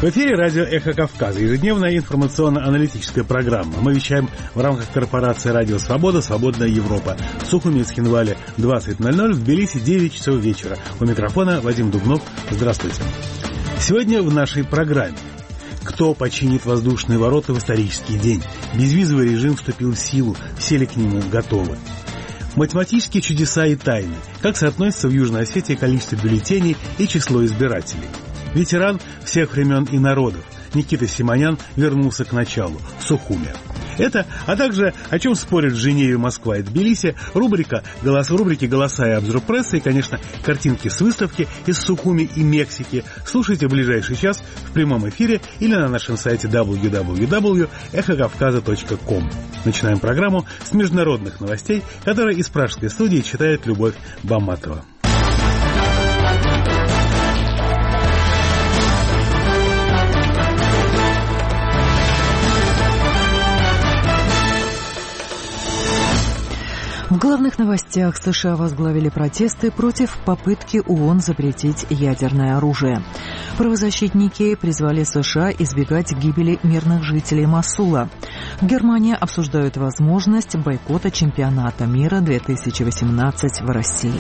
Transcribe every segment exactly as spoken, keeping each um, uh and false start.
В эфире радио «Эхо Кавказа», ежедневная информационно-аналитическая программа. Мы вещаем в рамках корпорации «Радио Свобода», «Свободная Европа». В Сухуми и Цхинвале двадцать ноль ноль, в Тбилиси девять часов вечера. У микрофона Вадим Дубнов. Здравствуйте. Сегодня в нашей программе. Кто починит воздушные ворота в исторический день? Безвизовый режим вступил в силу, все ли к нему готовы? Математические чудеса и тайны. Как соотносится в Южной Осетии количество бюллетеней и число избирателей? Ветеран всех времен и народов Никита Симонян вернулся к началу – Сухуми. Это, а также о чем спорят в Женеве, Москва и Тбилиси, рубрика голос, рубрики «Голоса» и обзор прессы и, конечно, картинки с выставки из Сухуми и Мексики. Слушайте в ближайший час в прямом эфире или на нашем сайте дабл ю дабл ю дабл ю точка эхо кавказа точка ком. Начинаем программу с международных новостей, которые из пражской студии читает Любовь Баматова. В главных новостях: США возглавили протесты против попытки ООН запретить ядерное оружие. Правозащитники призвали США избегать гибели мирных жителей Мосула. В Германии обсуждают возможность бойкота чемпионата мира две тысячи восемнадцать в России.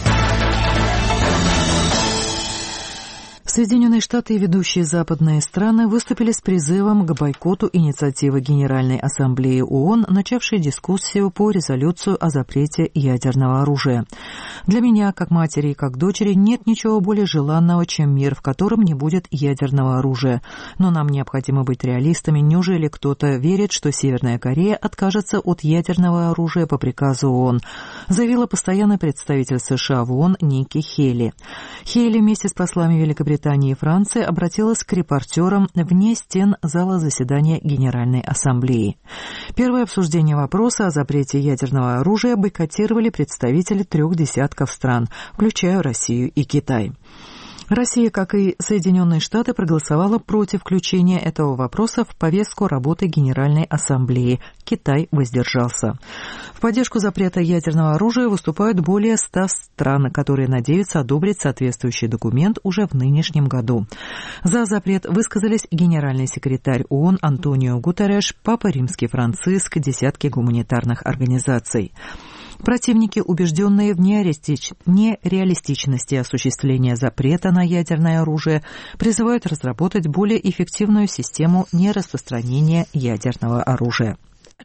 Соединенные Штаты и ведущие западные страны выступили с призывом к бойкоту инициативы Генеральной Ассамблеи ООН, начавшей дискуссию по резолюцию о запрете ядерного оружия. Для меня, как матери и как дочери, нет ничего более желанного, чем мир, в котором не будет ядерного оружия. Но нам необходимо быть реалистами. Неужели кто-то верит, что Северная Корея откажется от ядерного оружия по приказу ООН? Заявила постоянный представитель США в ООН Ники Хейли. Хейли вместе с послами Великобритании и Франции обратилась к репортерам вне стен зала заседания Генеральной Ассамблеи. Первое обсуждение вопроса о запрете ядерного оружия бойкотировали представители трех десятков стран, включая Россию и Китай. Россия, как и Соединенные Штаты, проголосовала против включения этого вопроса в повестку работы Генеральной Ассамблеи. Китай воздержался. В поддержку запрета ядерного оружия выступают более ста стран, которые надеются одобрить соответствующий документ уже в нынешнем году. За запрет высказались генеральный секретарь ООН Антонио Гутерреш, Папа Римский Франциск, десятки гуманитарных организаций. Противники, убежденные в нереалистичности осуществления запрета на ядерное оружие, призывают разработать более эффективную систему нераспространения ядерного оружия.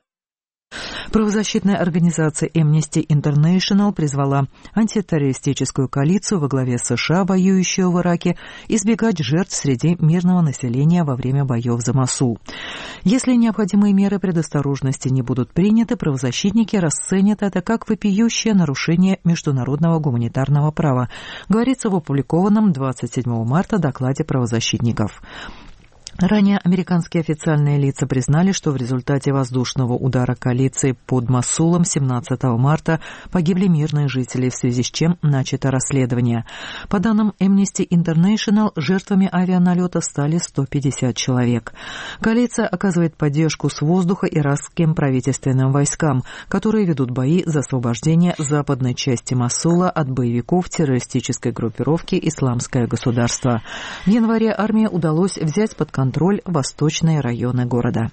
Правозащитная организация Amnesty International призвала антитеррористическую коалицию во главе США, воюющую в Ираке, избегать жертв среди мирного населения во время боев за Мосул. Если необходимые меры предосторожности не будут приняты, правозащитники расценят это как вопиющее нарушение международного гуманитарного права, говорится в опубликованном двадцать седьмого марта докладе правозащитников. Ранее американские официальные лица признали, что в результате воздушного удара коалиции под Мосулом семнадцатого марта погибли мирные жители, в связи с чем начато расследование. По данным Amnesty International, жертвами авианалета стали сто пятьдесят человек. Коалиция оказывает поддержку с воздуха иракским правительственным войскам, которые ведут бои за освобождение западной части Мосула от боевиков террористической группировки «Исламское государство». В январе армии удалось взять под контроль контроль восточные районы города.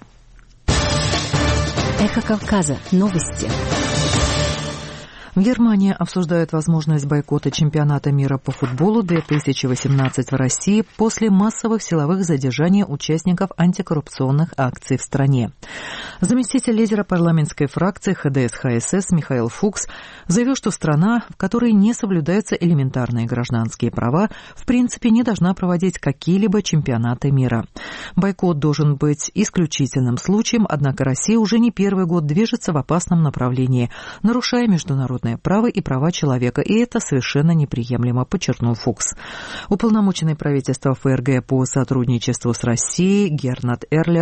Эхо Кавказа. Новости. В Германии обсуждают возможность бойкота чемпионата мира по футболу две тысячи восемнадцать в России после массовых силовых задержаний участников антикоррупционных акций в стране. Заместитель лидера парламентской фракции ха дэ эс ха эс эс Михаил Фукс заявил, что страна, в которой не соблюдаются элементарные гражданские права, в принципе не должна проводить какие-либо чемпионаты мира. Бойкот должен быть исключительным случаем, однако Россия уже не первый год движется в опасном направлении, нарушая международное право и права человека, и это совершенно неприемлемо, подчеркнул Фукс. Уполномоченный правительства эф эр гэ по сотрудничеству с Россией Гернат Эрлер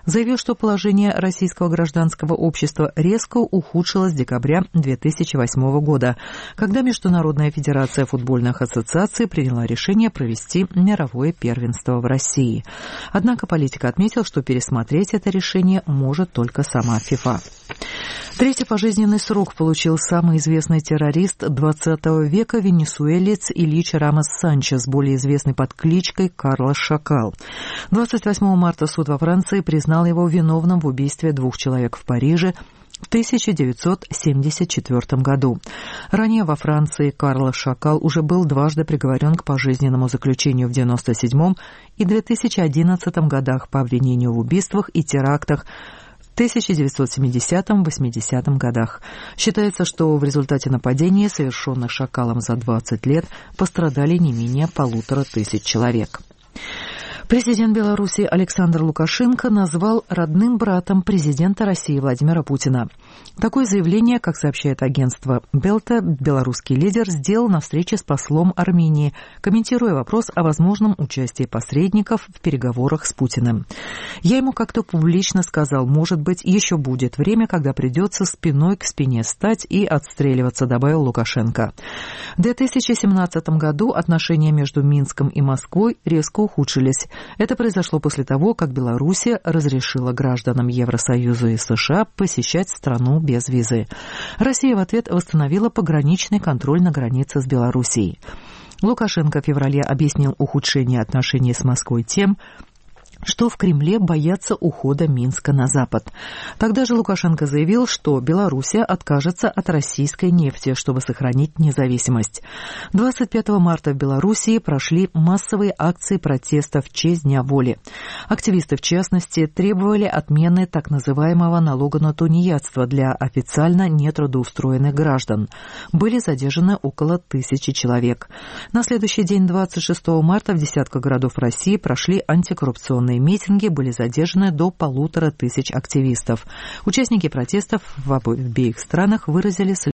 заявил, что положение российского гражданского общества резко ухудшилось с декабря две тысячи восьмого года, когда Международная федерация футбольных ассоциаций приняла решение провести мировое первенство в России. Однако политик отметил, что пересмотреть это решение может только сама ФИФА. Третий пожизненный срок получил самый известный террорист двадцатого века, венесуэлец Ильич Рамос Санчес, более известный под кличкой Карлос Шакал. двадцать восьмого марта суд во Франции признал его виновным в убийстве двух человек в Париже в тысяча девятьсот семьдесят четвёртом году. Ранее во Франции Карлос Шакал уже был дважды приговорен к пожизненному заключению в девяносто седьмом и две тысячи одиннадцатом годах по обвинению в убийствах и терактах в тысяча девятьсот семидесятом — восьмидесятом годах. Считается, что в результате нападений, совершенных Шакалом за двадцать лет, пострадали не менее полутора тысяч человек. Президент Беларуси Александр Лукашенко назвал родным братом президента России Владимира Путина. Такое заявление, как сообщает агентство Белта, белорусский лидер сделал на встрече с послом Армении, комментируя вопрос о возможном участии посредников в переговорах с Путиным. «Я ему как-то публично сказал, может быть, еще будет время, когда придется спиной к спине стать и отстреливаться», добавил Лукашенко. В две тысячи семнадцатом году отношения между Минском и Москвой резко ухудшились. Это произошло после того, как Белоруссия разрешила гражданам Евросоюза и США посещать страну без визы. Россия в ответ восстановила пограничный контроль на границе с Белоруссией. Лукашенко в феврале объяснил ухудшение отношений с Москвой тем, что в Кремле боятся ухода Минска на Запад. Тогда же Лукашенко заявил, что Белоруссия откажется от российской нефти, чтобы сохранить независимость. двадцать пятого марта в Белоруссии прошли массовые акции протеста в честь Дня воли. Активисты, в частности, требовали отмены так называемого налога на тунеядство для официально нетрудоустроенных граждан. Были задержаны около тысячи человек. На следующий день, двадцать шестого марта, в десятках городов России прошли антикоррупционные митинги, были задержаны до полутора тысяч активистов. Участники протестов в обеих странах выразили